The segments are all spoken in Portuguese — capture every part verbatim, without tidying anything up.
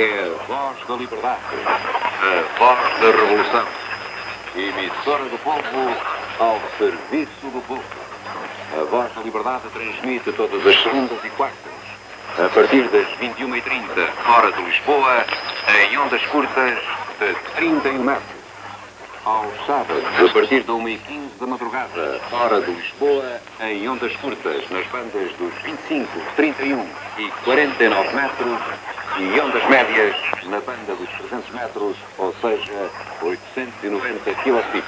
é a voz da liberdade, a voz da revolução, emissora do povo ao serviço do povo. A voz da liberdade transmite todas as segundas e quartas, a partir das vinte e uma e trinta, hora de Lisboa, em ondas curtas de trinta e um metros. Aos sábados, a partir da uma e quinze da madrugada, hora de Lisboa, em ondas curtas, nas bandas dos vinte e cinco, trinta e um e quarenta e nove metros, e ondas médias na banda dos trezentos metros, ou seja, oitocentos e noventa quilociclos.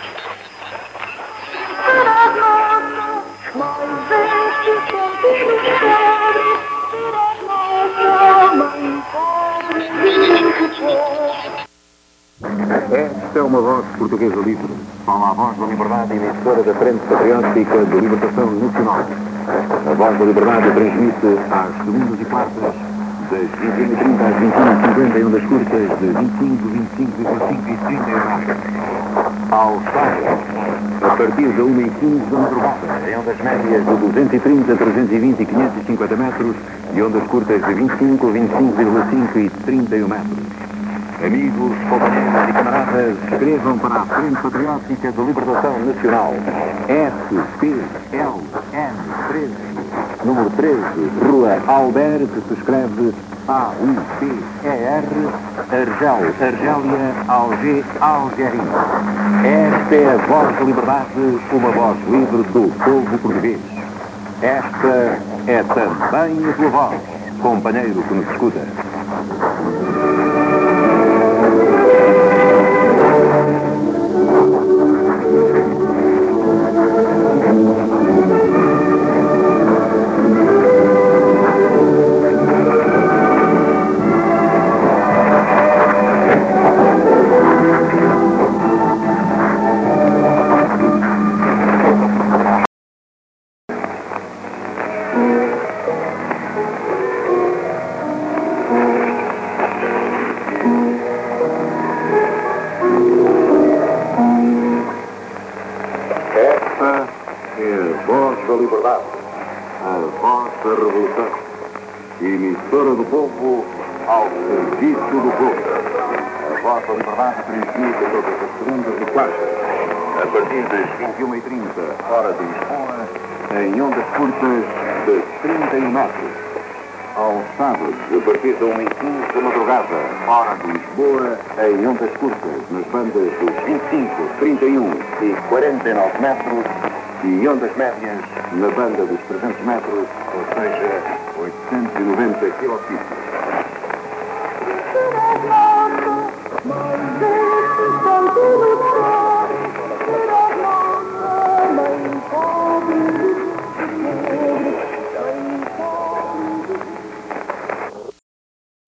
Esta é uma voz portuguesa livre. Fala a voz da liberdade, emissora da Frente Patriótica de Libertação Nacional. A voz da liberdade transmite às segundas e quartas, das vinte e uma e trinta às vinte e uma e cinquenta, em ondas curtas de vinte e cinco, vinte e cinco vírgula cinco e trinta e um. Ao sábado, a partir da uma e quinze da madrugada, em ondas médias de duzentos e trinta, trezentos e vinte e quinhentos e cinquenta metros, e ondas curtas de vinte e cinco, vinte e cinco vírgula cinco e trinta e um metros. Amigos, companheiros e camaradas, escrevam para a Frente Patriótica de Libertação Nacional. S P L N treze, número treze, Rua Alber, que se escreve A U P E R, Argel, Argélia, Alger, Algéria. Esta é a voz da liberdade, uma voz livre do povo português. Esta é também a tua voz, companheiro que nos escuta. Emissora do povo ao serviço do povo. A voz da liberdade transmite todas as segundas e quartas, a partir das vinte e uma e trinta, hora de Lisboa, em ondas curtas de trinta e um metros. Aos sábados, a partir da uma e quinze da madrugada, hora de Lisboa, em ondas curtas, nas bandas dos vinte e cinco, trinta e um e quarenta e nove metros, e ondas médias na banda dos trezentos metros, ou seja, oitocentos e noventa quilociclos.